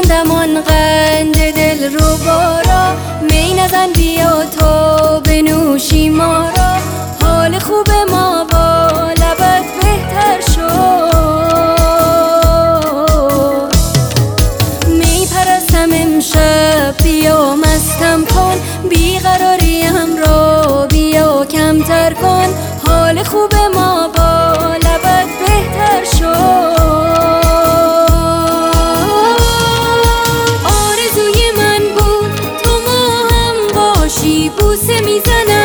خوندم آن قند دل رو بارا، می نزن بیا تو بنوشی ما را، حال خوب ما با لبت بهتر شد. می پرستم امشب بیا مستم کن، بیقراریم را بیا کمتر کن، حال خوب ما با لبت بهتر شد. آرزوی من بود تو ما هم باشی، بوسه میزنم